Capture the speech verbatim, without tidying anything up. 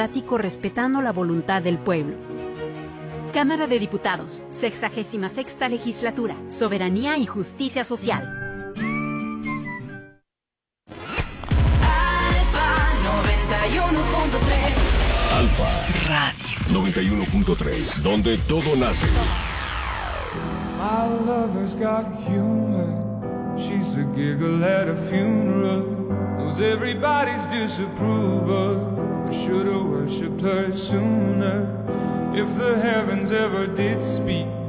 respetando la voluntad del pueblo. Cámara de Diputados, sexagésima sexta legislatura, soberanía y justicia social. Alfa noventa y uno punto tres. Alfa Radio noventa y uno punto tres, donde todo nace. My lover's got humor. She's a giggle at a funeral. Knows everybody's disapproval. I should've worshipped her sooner. If the heavens ever did speak,